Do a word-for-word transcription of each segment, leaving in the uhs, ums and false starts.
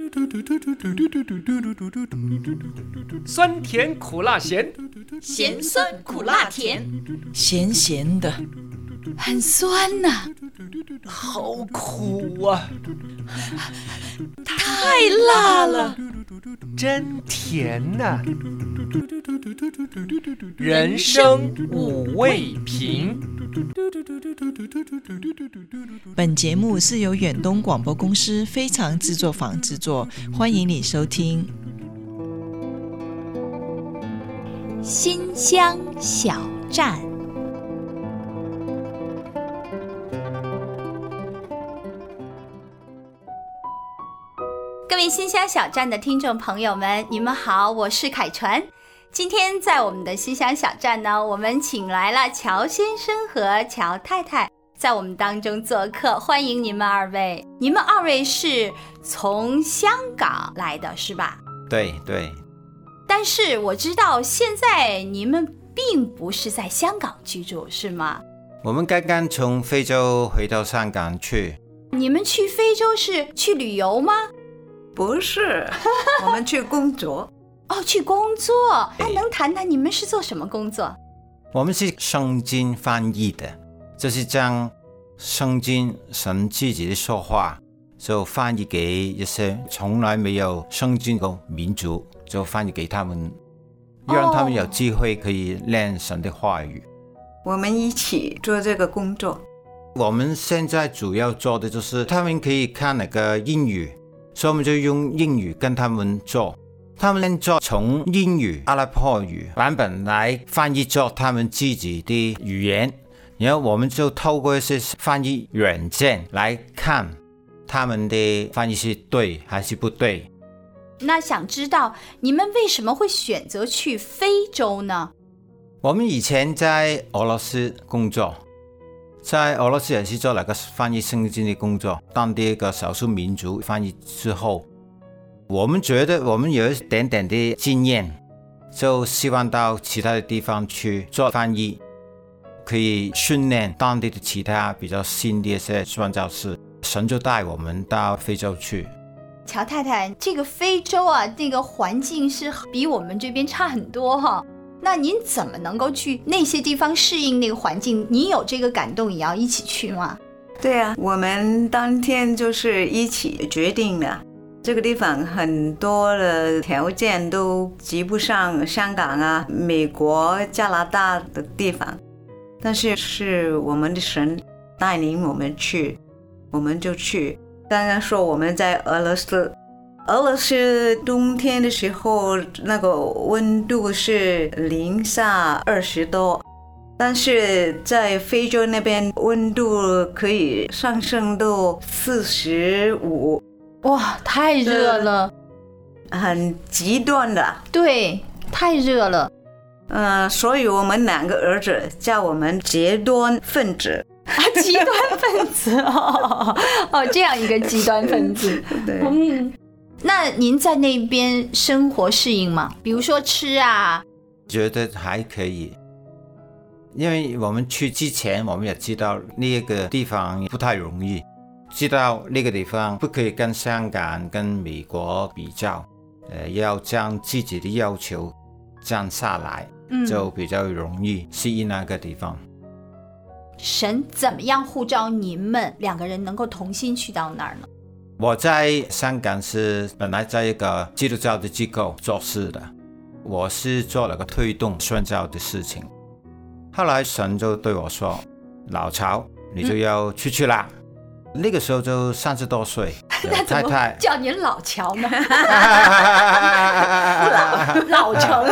酸甜苦辣咸， 咸酸苦辣甜， 咸咸的，很酸呐、啊， 好苦啊， 太辣了， 真甜呐、啊。人生五味瓶。 本节目是由远东广播公司非常制作坊制作，欢迎你收听。 新乡小站，各位新乡小站的听众朋友们，你们好，我是凯传。今天在我们的新乡小站呢，我们请来了乔先生和乔太太在我们当中做客，欢迎你们二位。你们二位是从香港来的是吧？ 对对。 但是我知道现在你们并不是在香港居住是吗？ 我们刚刚从非洲回到香港去。 你们去非洲是去旅游吗？ 不是，我们去工作。 哦，去工作。哎，能谈谈你们是做什么工作？ 我们是圣经翻译的，就是将圣经神自己的说话就翻译给一些从来没有圣经的民族，就翻译给他们，让他们有机会可以练神的话语。 我们一起做这个工作。 我们现在主要做的就是他们可以看那个英语，所以我们就用英语跟他们做。他们做从英语、阿拉伯语版本来翻译做他们自己的语言，然后我们就透过一些翻译软件来看他们的翻译是对还是不对。 那想知道你们为什么会选择去非洲呢？ 我们以前在俄罗斯工作，在俄罗斯也是做那个翻译圣经的工作，当地一个少数民族翻译之后，我们觉得我们有一点点的经验，就希望到其他的地方去做翻译，可以训练当地的其他比较新的一些宣教士，神就带我们到非洲去。 乔太太，这个非洲啊，这个环境是比我们这边差很多哈。那您怎么能够去那些地方适应那个环境？你有这个感动也要一起去吗？ 对啊，我们当天就是一起决定的。这个地方很多的条件都及不上香港啊、美国、加拿大的地方，但是是我们的神带领我们去，我们就去。刚刚说我们在俄罗斯，俄罗斯冬天的时候那个温度是零下二十多，但是在非洲那边温度可以上升到四十五。 哇，太热了， 很极端的。 对，太热了。 呃，所以我们两个儿子叫我们极端分子。 啊，极端分子哦，哦，这样一个极端分子。 对， 嗯，那您在那边生活适应吗？比如说吃啊？ 觉得还可以，因为我们去之前我们也知道那个地方不太容易。知道那个地方不可以跟香港跟美国比较，呃，要将自己的要求降下来，嗯，就比较容易适应那个地方。 神怎么样呼召你们两个人能够同心去到那儿呢？ 我在香港是本来在一个基督教的机构做事的，我是做了个推动宣教的事情。后来神就对我说：“老曹，你就要出去啦。嗯”那个时候就三十多岁， 那怎么叫您老乔呢？老老成。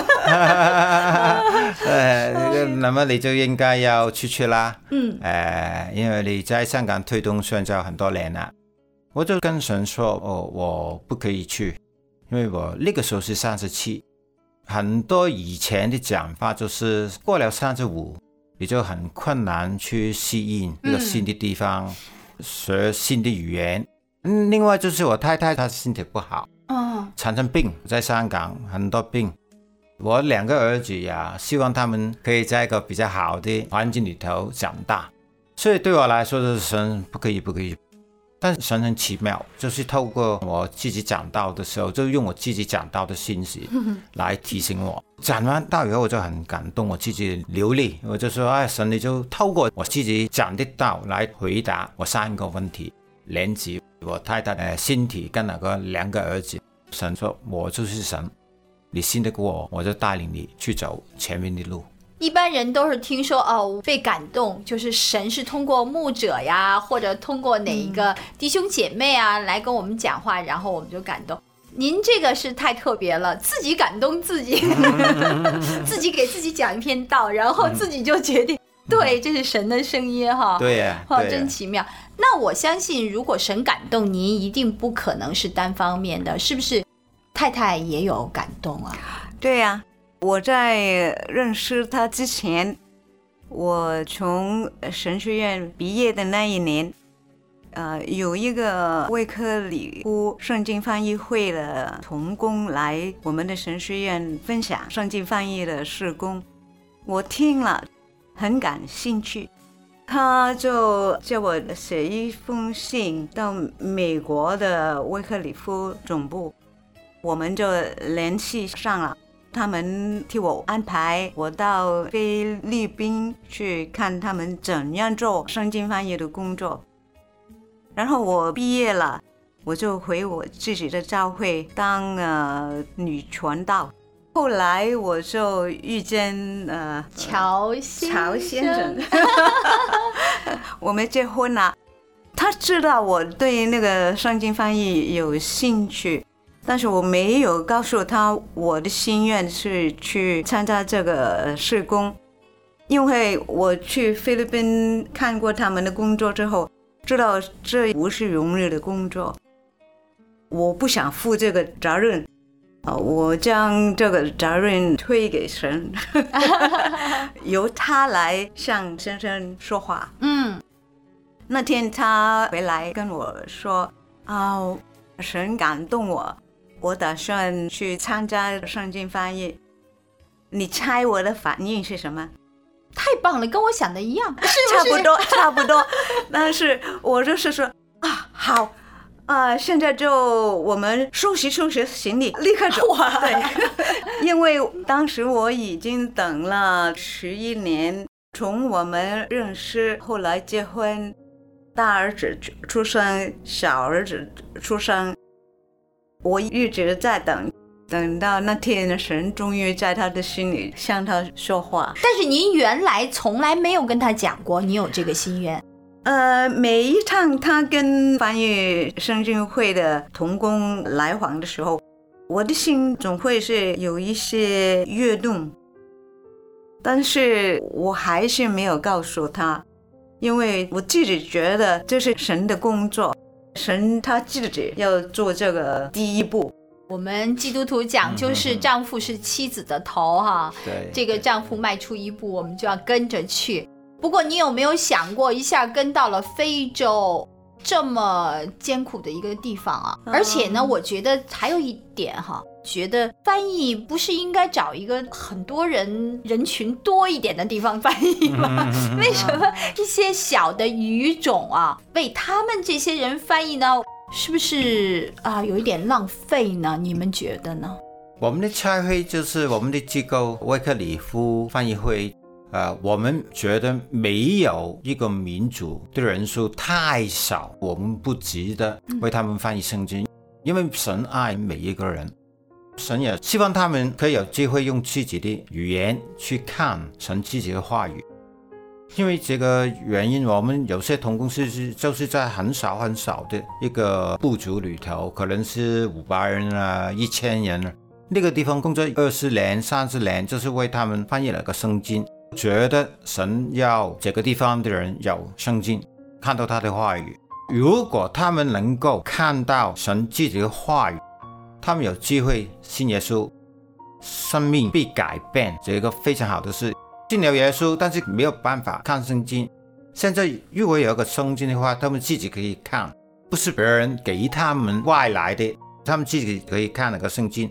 呃，那么你就应该要出去啦。嗯，呃，因为你在香港推动宣教很多年了，我就跟神说：“哦，我不可以去，因为我那个时候是三十七。很多以前的讲法就是过了三十五，你就很困难去适应一个新的地方。嗯”学新的语言，嗯，另外就是我太太她身体不好，哦，常常病，在香港很多病。我两个儿子呀，希望他们可以在一个比较好的环境里头长大，所以对我来说就是神不可以不可以。 但神很奇妙，就是透过我自己讲道的时候，就用我自己讲道的信息来提醒我。讲完道以后我就很感动，我自己流泪，我就说哎，神你就透过我自己讲的道来回答我三个问题，连接我太太的身体跟那个两个儿子。神说我就是神，你信得过我，我就带领你去走前面的路。 一般人都是听说哦，被感动，就是神是通过牧者呀，或者通过哪一个弟兄姐妹啊、嗯、来跟我们讲话，然后我们就感动。您这个是太特别了，自己感动自己自己给自己讲一篇道，然后自己就决定、嗯、对，这是神的声音哈。 对呀、 啊，真奇妙。那我相信如果神感动您，一定不可能是单方面的，是不是太太也有感动啊？ 对呀、啊，我在认识他之前，我从神学院毕业的那一年，呃，有一个卫克里夫圣经翻译会的同工来我们的神学院分享圣经翻译的事工，我听了很感兴趣，他就叫我写一封信到美国的卫克里夫总部，我们就联系上了。他们替我安排我到菲律宾去看他们怎样做圣经翻译的工作，然后我毕业了，我就回我自己的教会当呃女传道。后来我就遇见呃乔先生， 乔先生我们结婚了。他知道我对那个圣经翻译有兴趣，但是我没有告诉他我的心愿是去参加这个事工，因为我去菲律宾看过他们的工作之后，知道这不是容易的工作，我不想负这个责任，我将这个责任推给神由他来向先生说话。嗯，那天他回来跟我说啊，神感动我，我打算去参加圣经翻译，你猜我的反应是什么？ 太棒了，跟我想的一样，是不是？ 差不多差不多但是我就是说啊，好呃，现在就我们收拾收拾行李立刻走。对，因为当时我已经等了十一年，从我们认识后来结婚，大儿子出生，小儿子出生，我一直在等，等到那天神终于在他的心里向他说话。 但是您原来从来没有跟他讲过你有这个心愿？ 呃，每一趟他跟翻译圣经会的同工来往的时候，我的心总会是有一些跃动，但是我还是没有告诉他，因为我自己觉得这是神的工作，神他自己要做这个第一步。 我们基督徒讲就是丈夫是妻子的头哈， 对， 这个丈夫迈出一步，我们就要跟着去。不过你有没有想过，一下跟到了非洲这么艰苦的一个地方啊？而且呢，我觉得还有一点哈，觉得翻译不是应该找一个很多人人群多一点的地方翻译吗？为什么一些小的语种啊，为他们这些人翻译呢？是不是啊，有一点浪费呢？你们觉得呢？ 我们的差会就是我们的机构卫克里夫翻译会。呃，我们觉得没有一个民族的人数太少，我们不值得为他们翻译圣经，因为神爱每一个人，神也希望他们可以有机会用自己的语言去看神自己的话语。因为这个原因，我们有些同工是就是在很少很少的一个部族里头，可能是五百人啊，一千人啊，那个地方工作二十年、三十年，就是为他们翻译了个圣经。觉得神要这个地方的人有圣经，看到他的话语。如果他们能够看到神自己的话语，他们有机会信耶稣，生命被改变，这个非常好的事。信了耶稣，但是没有办法看圣经。现在如果有一个圣经的话，他们自己可以看，不是别人给他们外来的，他们自己可以看那个圣经。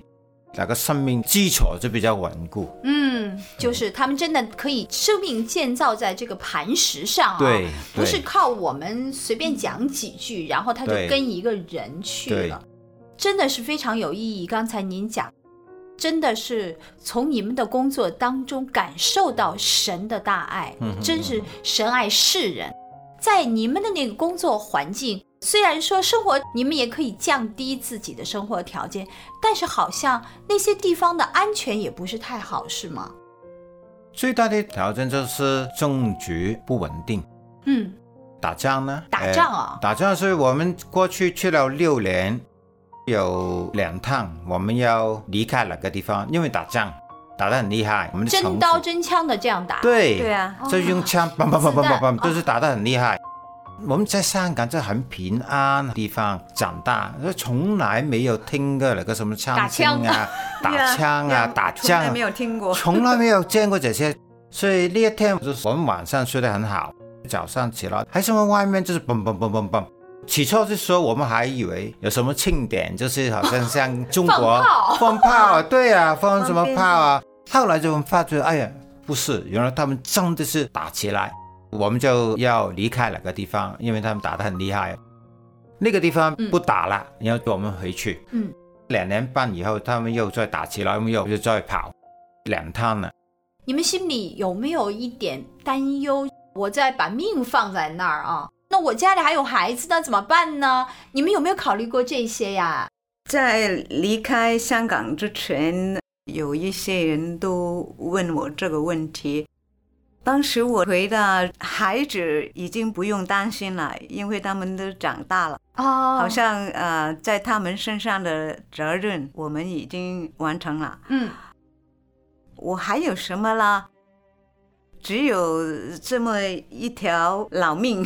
那个生命基础就比较稳固。 嗯，就是他们真的可以生命建造在这个磐石上啊， 对， 不是靠我们随便讲几句，然后他就跟一个人去了，真的是非常有意义。刚才您讲，真的是从你们的工作当中感受到神的大爱， 嗯、 真是神爱世人。在你们的那个工作环境，虽然说生活你们也可以降低自己的生活条件，但是好像那些地方的安全也不是太好，是吗？ 最大的挑战就是政局不稳定。 嗯， 打仗呢？ 打仗啊、 呃！打仗是我们过去去了六年，有两趟我们要离开那个地方，因为打仗打得很厉害，我们的真刀真枪的这样打。 对对啊， 就用枪砰砰砰砰砰砰，都是打得很厉害。我们在香港在很平安的地方长大，从来没有听过那个什么枪声啊、打枪啊、打仗啊， 从来没有听过， 从来没有见过这些。所以那一天我们晚上睡得很好，早上起来还什么外面就是嘣嘣嘣嘣嘣。起初的时候我们还以为有什么庆典，就是好像像中国放炮，对啊，放什么炮啊。后来就发觉，哎呀，不是，原来他们真的是打起来。我们就要离开那个地方，因为他们打得很厉害。那个地方不打了，嗯、然后我们回去。 嗯， 两年半以后，他们又再打起来，我们又又再跑两趟了。 你们心里有没有一点担忧？我再把命放在那儿啊，那我家里还有孩子呢，怎么办呢？你们有没有考虑过这些呀？ 在离开香港之前，有一些人都问我这个问题。当时我回答，孩子已经不用担心了，因为他们都长大了。 哦， 好像呃，在他们身上的责任我们已经完成了。 嗯， 我还有什么啦？只有这么一条老命。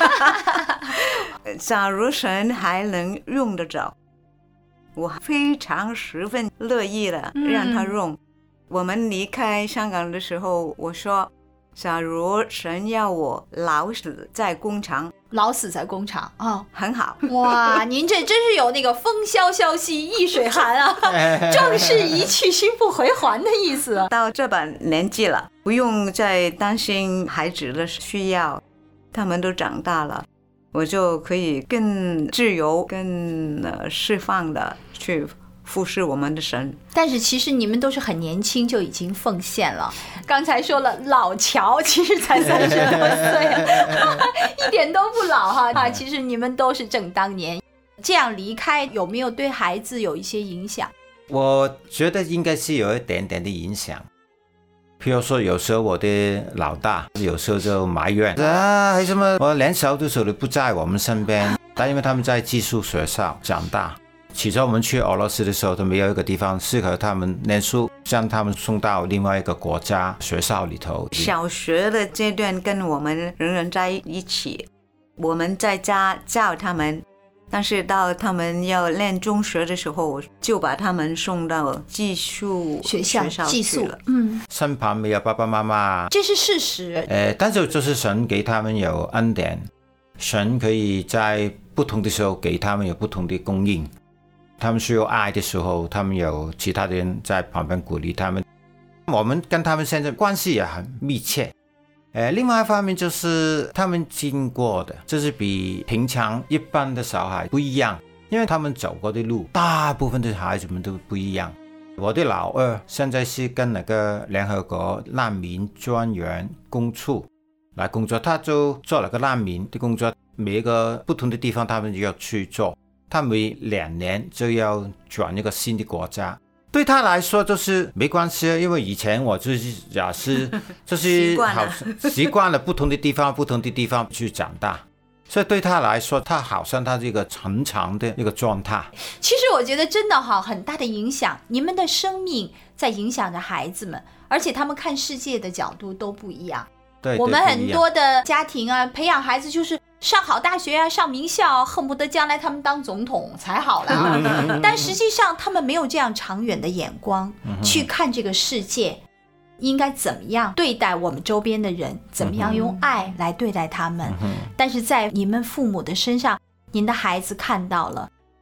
假如神还能用得着，我非常十分乐意的让他用。嗯、我们离开香港的时候，我说，假如神要我老死在工厂， 老死在工厂啊、哦， 很好。 哇，您这真是有那个风萧萧兮易水寒啊，正是一去心不回还的意思。 到这把年纪了，不用再担心孩子的需要，他们都长大了，我就可以更自由、更呃释放的去服侍我们的神。 但是其实你们都是很年轻就已经奉献了。刚才说了老乔其实才三十多岁，一点都不老哈啊！其实你们都是正当年。这样离开有没有对孩子有一些影响？ 我觉得应该是有一点点的影响。譬如说有时候我的老大有时候就埋怨啊，为什么我年少的时候都不在我们身边？但因为他们在寄宿学校长大，起初我们去俄罗斯的时候都没有一个地方适合他们念书，将他们送到另外一个国家学校里头。 小学的阶段跟我们仍然在一起，我们在家教他们，但是到他们要念中学的时候，就把他们送到寄宿学校寄宿了。 嗯， 身旁没有爸爸妈妈， 这是事实。 呃，但是就是神给他们有恩典，神可以在不同的时候给他们有不同的供应。他们需要爱的时候，他们有其他的人在旁边鼓励他们。我们跟他们现在关系也很密切。呃，另外一方面就是他们经过的，就是比平常一般的小孩不一样，因为他们走过的路，大部分的孩子们都不一样。我的老二现在是跟那个联合国难民专员公处来工作，他就做了个难民的工作，每一个不同的地方他们要去做。他每两年就要转一个新的国家，对他来说就是没关系，因为以前我就是也是就是好习惯了不同的地方不同的地方去长大，所以对他来说他好像他这个成长的一个状态。 其实我觉得真的好很大的影响，你们的生命在影响着孩子们，而且他们看世界的角度都不一样。 对， 我们很多的家庭啊，培养孩子就是上好大学啊，上名校，恨不得将来他们当总统才好了。但实际上他们没有这样长远的眼光去看这个世界应该怎么样对待我们周边的人，怎么样用爱来对待他们。但是在你们父母的身上，您的孩子看到了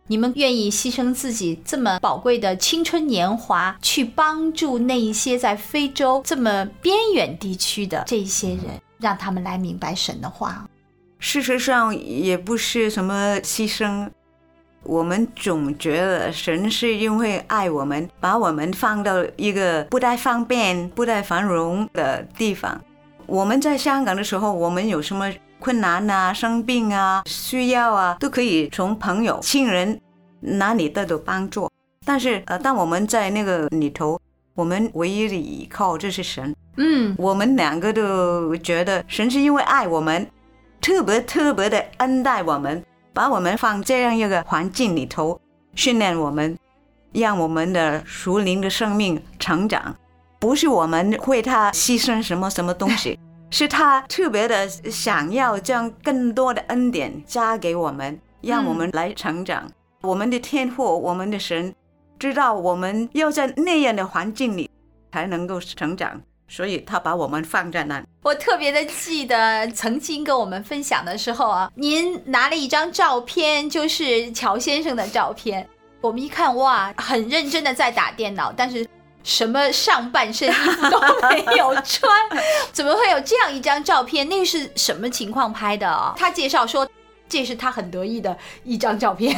你们愿意牺牲自己这么宝贵的青春年华，去帮助那一些在非洲这么边远地区的这些人，让他们来明白神的话。 事实上也不是什么牺牲，我们总觉得神是因为爱我们，把我们放到一个不太方便不太繁荣的地方。我们在香港的时候，我们有什么困难啊、生病啊、需要啊，都可以从朋友亲人哪里得到帮助。但是呃，当我们在那个里头，我们唯一的依靠就是神。嗯，我们两个都觉得神是因为爱我们，特别特别的恩待我们，把我们放这样一个环境里头，训练我们，让我们的属灵的生命成长。不是我们为他牺牲什么什么东西，是他特别的想要将更多的恩典加给我们，让我们来成长。嗯、我们的天父，我们的神知道我们要在那样的环境里才能够成长，所以他把我们放在那里。 我特别的记得曾经跟我们分享的时候啊，您拿了一张照片，就是乔先生的照片。我们一看，哇，很认真的在打电脑，但是什么上半身衣服都没有穿，怎么会有这样一张照片？那是什么情况拍的啊？他介绍说，这是他很得意的一张照片。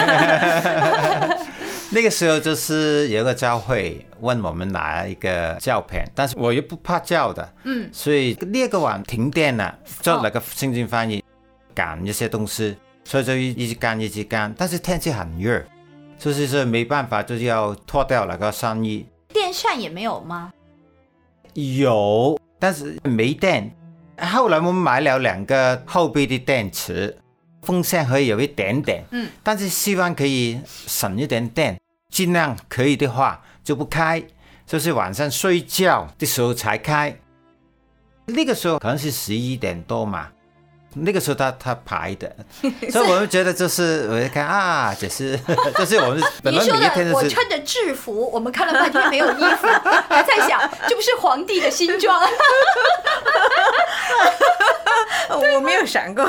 那个时候就是有个教会问我们拿一个照片，但是我又不怕照的，嗯，所以那个晚停电了，做那个圣经翻译，赶一些东西，所以就一直干一直干，但是天气很热，就是说没办法，就要脱掉那个上衣。 电扇也没有吗？ 有，但是没电。后来我们买了两个后备的电池，风扇可以有一点点，嗯，但是希望可以省一点电，尽量可以的话就不开，就是晚上睡觉的时候才开。那个时候可能是十一点多嘛，那个时候他他排的，所以我们觉得就是我就看啊，就是就是我们本来每一天都是我穿着制服，我们看了半天没有衣服，还在想这不是皇帝的新装。 我没有想过。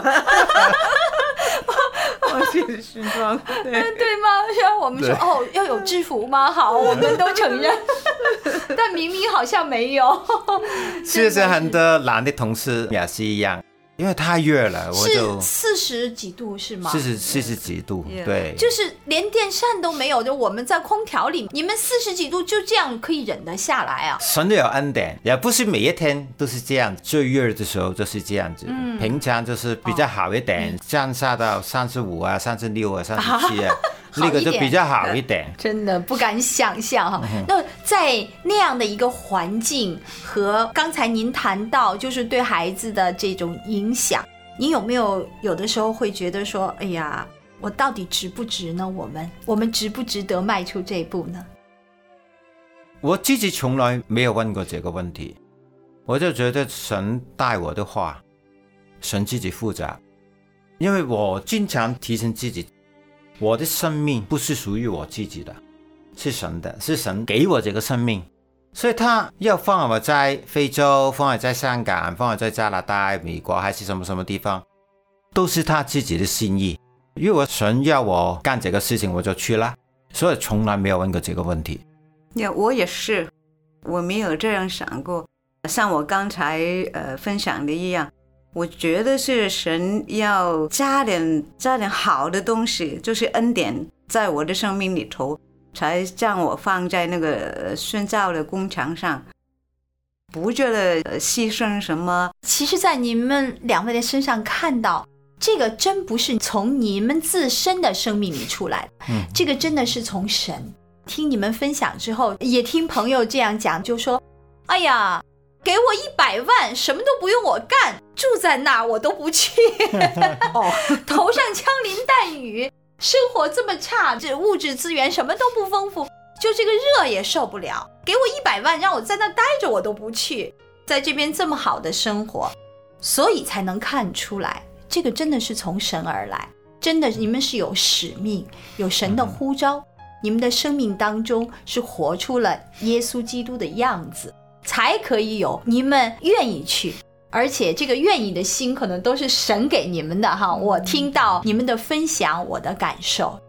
皇帝的新装，对对吗？然后我们说哦，要有制服吗？好，我们都承认，但明明好像没有。 其实很多男的同事也是一样。因为太热了，我就是四十几度是吗？ 四十四十几度， yeah. 对， 就是连电扇都没有，就我们在空调里，你们四十几度就这样可以忍得下来啊？ 神有恩典，也不是每一天都是这样，最热的时候就是这样子，嗯、平常就是比较好一点，哦、降下到三十五啊、三十六啊、三十七啊。那个就比较好一点， 真的不敢想象哈。嗯、那在那样的一个环境和刚才您谈到，就是对孩子的这种影响，您有没有有的时候会觉得说，哎呀，我到底值不值呢？我们我们值不值得迈出这一步呢？ 我自己从来没有问过这个问题，我就觉得神带我的话，神自己负责，因为我经常提醒自己。我的生命不是属于我自己的，是神的，是神给我这个生命，所以他要放我在非洲，放我在香港，放我在加拿大、美国还是什么什么地方，都是他自己的心意。如果神要我干这个事情，我就去了，所以从来没有问过这个问题。 Yeah, 我也是，我没有这样想过。像我刚才呃分享的一样。我觉得是神要加点加点好的东西，就是恩典在我的生命里头，才将我放在那个宣教的工场上，不觉得牺牲什么。 其实在你们两位的身上看到，这个真不是从你们自身的生命里出来的，嗯，这个真的是从神。听你们分享之后，也听朋友这样讲，就说哎呀，给我一百万，什么都不用我干，住在那儿我都不去。哦，头上枪林弹雨，生活这么差，这物质资源什么都不丰富，就这个热也受不了。给我一百万，让我在那待着我都不去。在这边这么好的生活，所以才能看出来，这个真的是从神而来。真的，你们是有使命，有神的呼召，你们的生命当中是活出了耶稣基督的样子。才可以有你们愿意去，而且这个愿意的心可能都是神给你们的哈。我听到你们的分享，我的感受，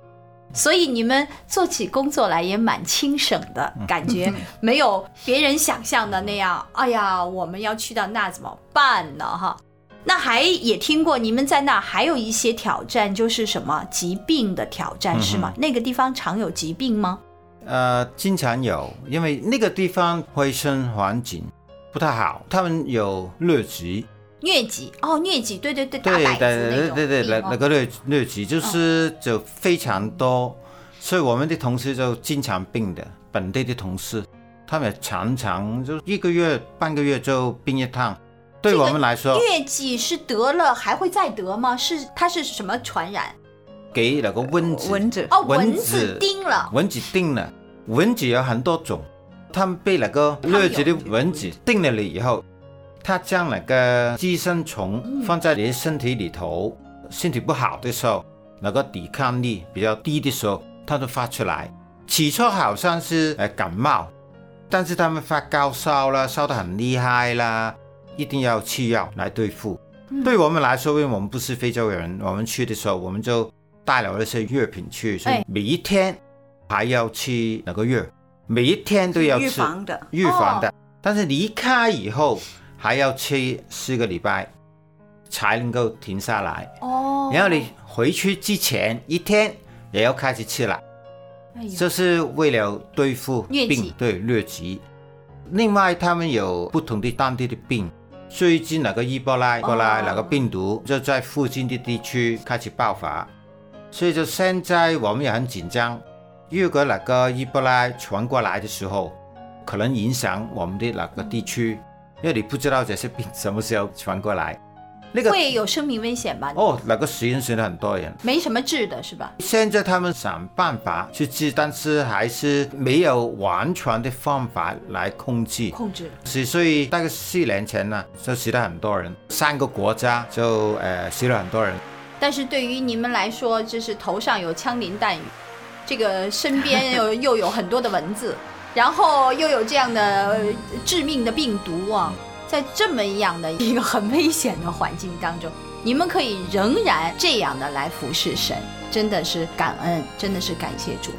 所以你们做起工作来也蛮轻省的感觉，没有别人想象的那样，哎呀，我们要去到那怎么办呢哈？那还也听过你们在那还有一些挑战，就是什么疾病的挑战是吗？那个地方常有疾病吗？ 呃，经常有，因为那个地方卫生环境不太好，他们有疟疾。 疟疾哦，疟疾，对对对，打摆子那种。 对对对，那个疟疟疾就是就非常多、哦，所以我们的同事就经常病的，本地的同事，他们常常就一个月、半个月就病一趟。对我们来说， 疟疾是得了还会再得吗？是它是什么传染？ 给那个蚊子， 蚊子哦，蚊子叮了， 蚊子叮了，蚊子有很多种，他们被那个疟疾的蚊子叮了了以后。它将那个寄生虫放在你身体里头，嗯、身体不好的时候，那个抵抗力比较低的时候，它就发出来。起初好像是呃感冒，但是他们发高烧啦，烧得很厉害啦，一定要吃药来对付。嗯、对我们来说，因为我们不是非洲人，我们去的时候我们就带了那些药品去，所以每一天还要吃那个药，每一天都要吃， 预防的， 预防的。哦、但是离开以后。还要吃四个礼拜才能够停下来哦，然后你回去之前一天也要开始吃了，哎、这是为了对付病，对疟疾。另外，他们有不同的当地的病，最近那个伊波拉过来那个病毒就在附近的地区开始爆发，所以就现在我们也很紧张。如果那个伊波拉传过来的时候，可能影响我们的那个地区。嗯因为你不知道这些病什么时候传过来， 那个会有生命危险吧？ 哦，那个实验室很多人， 没什么治的是吧？ 现在他们想办法去治，但是还是没有完全的方法来控制。 控制。 所以大概四年前呢，就死了很多人，三个国家就呃死了很多人。 但是对于你们来说，就是头上有枪林弹雨，这个身边又又有很多的蚊子。然后又有这样的致命的病毒啊，在这么样的一个很危险的环境当中，你们可以仍然这样的来服侍神，真的是感恩，真的是感谢主。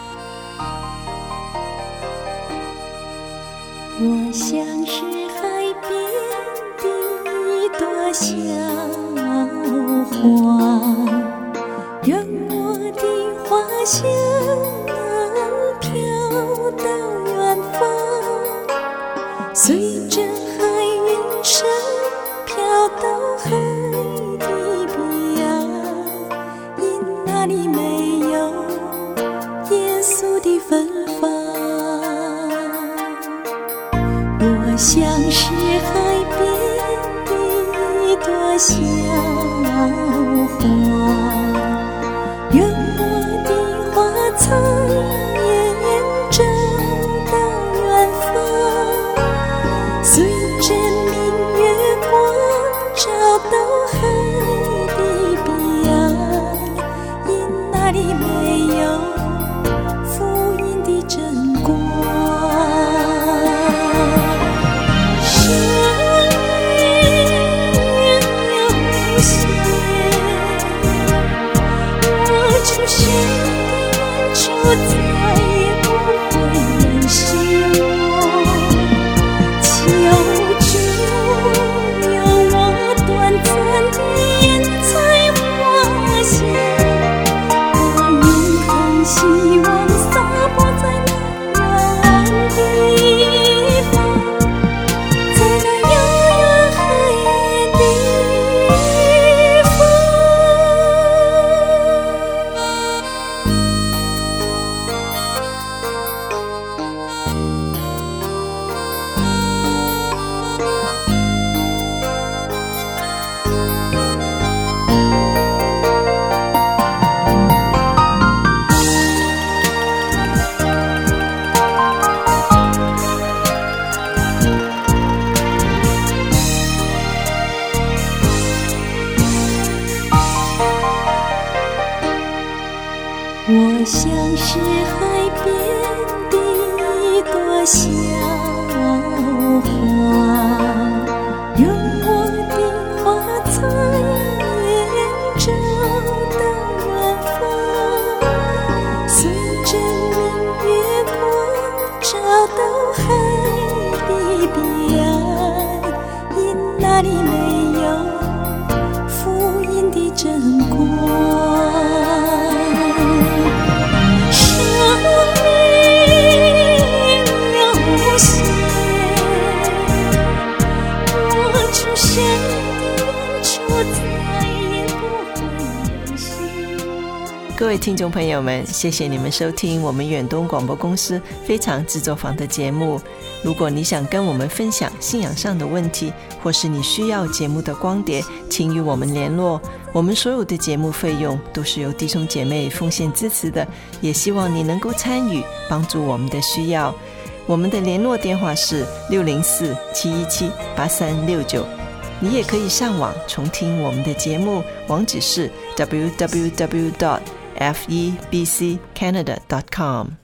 我像是海边的一朵小花，愿我的花香能飘到远方，随着海云声飘到海的彼岸，因那里没有耶稣的芬芳。我像是海边的一朵小花，愿我的花草延长到远方，随着明月光照到海的彼岸，因那里没有福音的真光。生命有限， 到海的彼岸，因那里没有福音的真光。生命有限，我出生的远处再也不会联系我。 各位听众朋友们，谢谢你们收听我们远东广播公司非常制作坊的节目。如果你想跟我们分享信仰上的问题，或是你需要节目的光碟，请与我们联络。我们所有的节目费用都是由弟兄姐妹奉献支持的，也希望你能够参与，帮助我们的需要。我们的联络电话是六零四七一七八三六九。你也可以上网重听我们的节目，网址是 double-u double-u double-u dot f e b c canada dot com。